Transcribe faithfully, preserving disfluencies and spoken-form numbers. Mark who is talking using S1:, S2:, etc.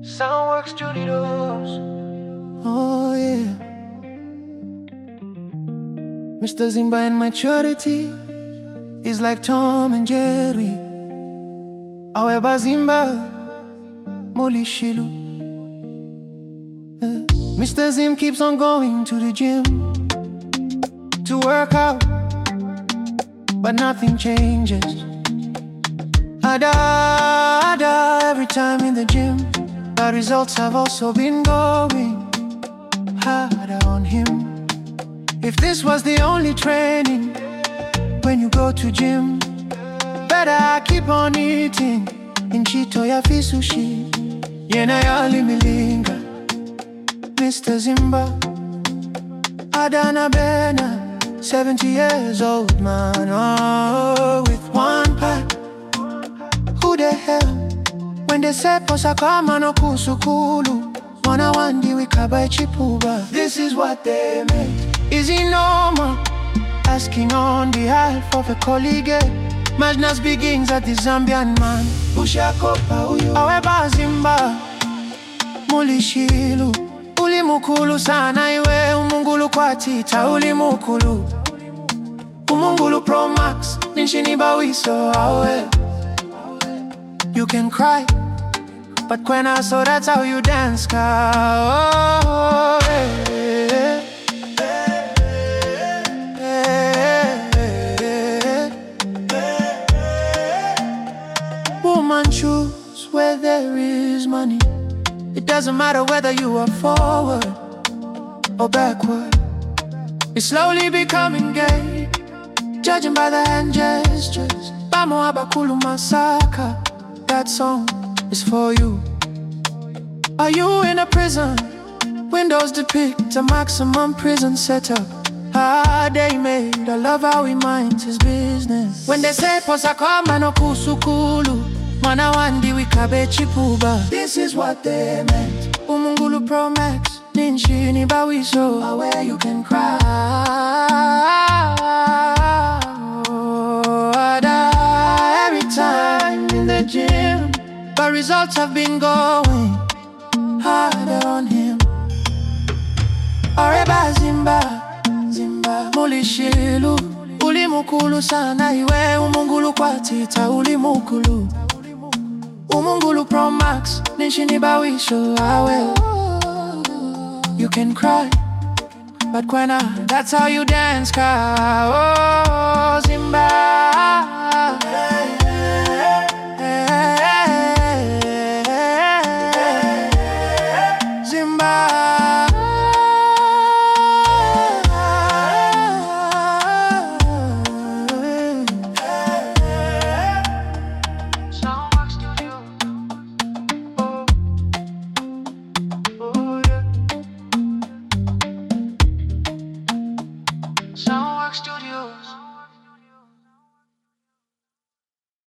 S1: Soundworks Studios.
S2: Oh yeah. Mister Zimba in maturity is like Tom and Jerry. However Zimba Mulishilu. uh, Mister Zim keeps on going to the gym to work out, but nothing changes. Ada, ada, every time in the gym, but results have also been going harder on him. If this was the only training when you go to gym, better keep on eating inchito ya fisushi yena yali milinga. Mister Zimba Adana Bena, seventy years old man, oh, with one pack. Who the hell? When they say posa kama no kusukulu, wana wandi wikabai chipuba. This is what they meant. Is it normal? Asking on behalf of a colleague. Madness begins at the Zambian man. Ushakopa uyo However Zimba Mulishilu ulimukulu sana iwe umungulu kwa tita ulimukulu umungulu Pro Max ninshini bawiso awe. You can cry, but when I saw that's how you dance, ka. Oh, hey, hey, hey. Woman, choose where there is money. It doesn't matter whether you are forward or backward. It's slowly becoming gay, judging by the hand gestures. Bamo abakulu masaka. That song is for you. Are you in a prison? Windows depict a maximum prison setup. Ah, they made. I love how he minds his business. When they say posa kama no kusukulu, mana wandi wikabe chipuba. This is what they meant. Umungulu Pro Max ninshini bawiso, where you can cry. Every time in the gym, but results have been going harder on him. Oreba Zimba, Zimba Mulishilu ulimukulu sana iwe umungulu kwa tita ulimukulu umungulu Pro Max ninshini bawisho awe. You can cry, but when I, that's how you dance, ka. Oh, Zimba.